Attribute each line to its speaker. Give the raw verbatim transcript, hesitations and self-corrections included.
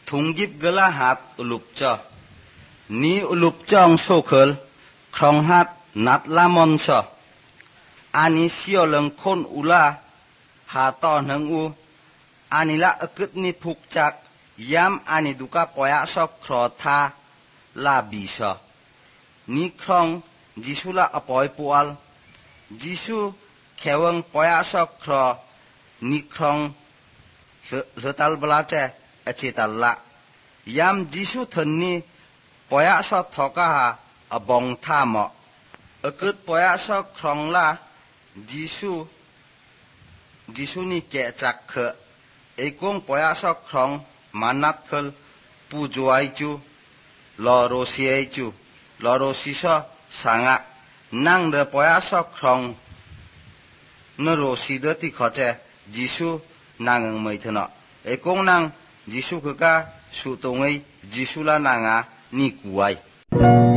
Speaker 1: ถุงยิบกะละหัดอุลุบจ่อนี้อุลุบจ่องโซเคิลครองหัดนัดลามอนชออันนี้เสียวเลิงคนอุลาหาต่อหนังอูอันนี้ละอึกนิพุกจักย้ำอันนี้ดูกะปอยะชอครอทาลาบีชอนี้ครองจิสุละอปอยปวลจิสุแขวงปอยะชอครอนี้ครองเลตัลบลาเจอเจตัลละย้ำจิสุทนนี้ปอยะชอทอกะหาอบองท่าหมออึกปอยะชอครองละจิสุจิสุนี่แกจักเขเอกงปอยะชอครองมานัดเคิลปูจวยจูลอโรเซียจูลอโรซิชอสังะนั่งเดปอยะชอครองนโรซีเดติขอเจจิสุนางไม่ถนัดเอกงนางจิสุกะสุตงไอจิสุละนางะนี่กุไอ